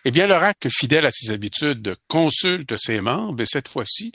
Eh bien, le RAC, fidèle à ses habitudes, consulte ses membres et cette fois-ci,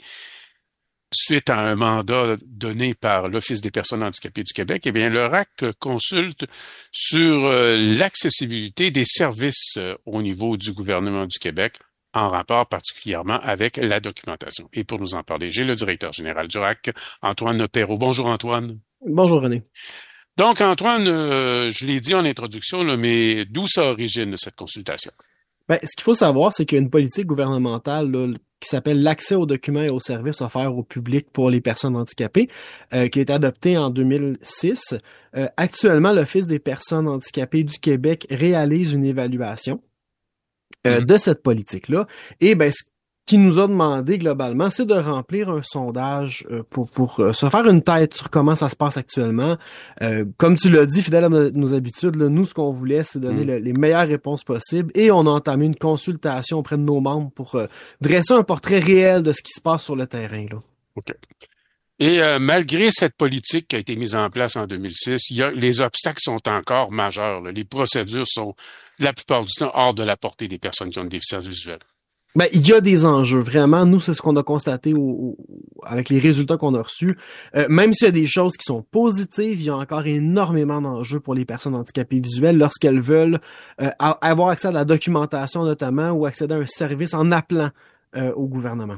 suite à un mandat donné par l'Office des personnes handicapées du Québec, eh bien, le RAC consulte sur l'accessibilité des services au niveau du gouvernement du Québec en rapport particulièrement avec la documentation. Et pour nous en parler, j'ai le directeur général du RAC, Antoine Perrault. Bonjour Antoine. Bonjour René. Donc Antoine, je l'ai dit en introduction, là, mais d'où ça origine cette consultation? Ben, ce qu'il faut savoir, c'est qu'il y a une politique gouvernementale là, qui s'appelle l'accès aux documents et aux services offerts au public pour les personnes handicapées, qui a été adoptée en 2006. Actuellement, l'Office des personnes handicapées du Québec réalise une évaluation Mhm. de cette politique-là. Et ben, ce qu'il nous a demandé globalement, c'est de remplir un sondage pour se faire une tête sur comment ça se passe actuellement. Comme tu l'as dit, fidèle à nos habitudes, là, nous, ce qu'on voulait, c'est donner Mhm. les meilleures réponses possibles. Et on a entamé une consultation auprès de nos membres pour dresser un portrait réel de ce qui se passe sur le terrain, là. OK. Et malgré cette politique qui a été mise en place en 2006, les obstacles sont encore majeurs, là. Les procédures sont la plupart du temps hors de la portée des personnes qui ont une déficience visuelle. Ben, il y a des enjeux, vraiment. Nous, c'est ce qu'on a constaté avec les résultats qu'on a reçus. Même s'il y a des choses qui sont positives, il y a encore énormément d'enjeux pour les personnes handicapées visuelles lorsqu'elles veulent avoir accès à la documentation notamment ou accéder à un service en appelant au gouvernement.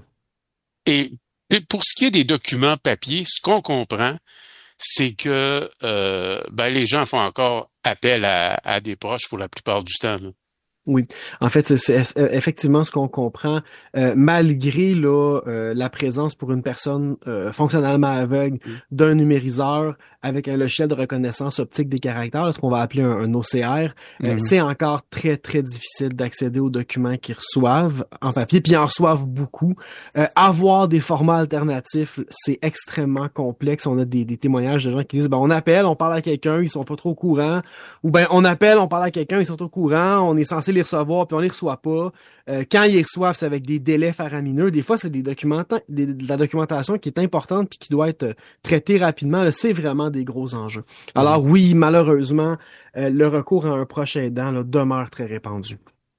Et pour ce qui est des documents papier, ce qu'on comprend, c'est que ben, les gens font encore appel à des proches pour la plupart du temps, là. Oui, en fait, c'est effectivement ce qu'on comprend. Malgré là, la présence pour une personne fonctionnellement aveugle Mm. d'un numériseur avec un logiciel de reconnaissance optique des caractères, ce qu'on va appeler un OCR, Mhm. c'est encore très, très difficile d'accéder aux documents qu'ils reçoivent en papier, puis ils en reçoivent beaucoup. Avoir des formats alternatifs, c'est extrêmement complexe. On a des témoignages de gens qui disent, ben, on appelle, on parle à quelqu'un, ils sont pas trop au courant, ou ben on appelle, on parle à quelqu'un, ils sont au courant, on est censé les recevoir, puis on les reçoit pas. Quand ils les reçoivent, c'est avec des délais faramineux. Des fois, c'est de la documentation qui est importante puis qui doit être traitée rapidement. Là, c'est vraiment des gros enjeux. Mhm. Alors oui, malheureusement, le recours à un proche aidant là, demeure très répandu.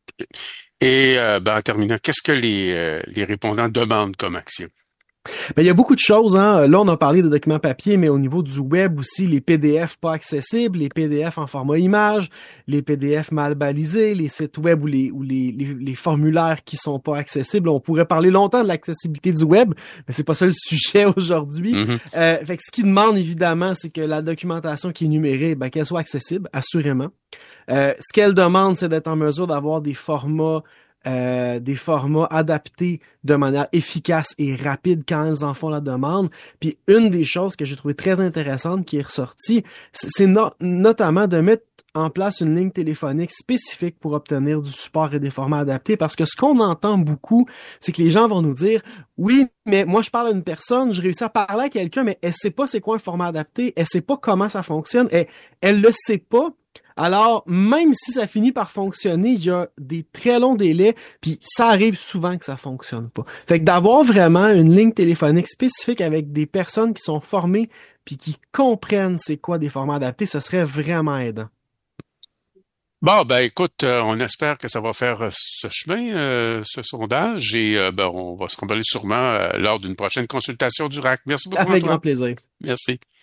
Et ben, en terminant, qu'est-ce que les répondants demandent comme action? Ben, il y a beaucoup de choses, hein. Là, on a parlé de documents papier, mais au niveau du web aussi, les PDF pas accessibles, les PDF en format image, les PDF mal balisés, les sites web ou les formulaires qui sont pas accessibles. On pourrait parler longtemps de l'accessibilité du web, mais c'est pas ça le sujet aujourd'hui. Mhm. Fait que ce qui demande évidemment, c'est que la documentation qui est numérée, ben, qu'elle soit accessible, assurément. Ce qu'elle demande, c'est d'être en mesure d'avoir des formats adaptés de manière efficace et rapide quand elles en font la demande. Puis une des choses que j'ai trouvé très intéressante qui est ressortie, c'est notamment de mettre en place une ligne téléphonique spécifique pour obtenir du support et des formats adaptés parce que ce qu'on entend beaucoup, c'est que les gens vont nous dire oui, mais moi je parle à une personne, je réussis à parler à quelqu'un, mais elle sait pas c'est quoi un format adapté, elle sait pas comment ça fonctionne, elle le sait pas. Alors, même si ça finit par fonctionner, il y a des très longs délais, puis ça arrive souvent que ça fonctionne pas. Fait que d'avoir vraiment une ligne téléphonique spécifique avec des personnes qui sont formées puis qui comprennent c'est quoi des formats adaptés, ce serait vraiment aidant. Bon, ben écoute, on espère que ça va faire ce chemin, ce sondage, et ben, on va se reparler sûrement lors d'une prochaine consultation du RAC. Merci beaucoup, Avec grand Antoine. plaisir. Merci.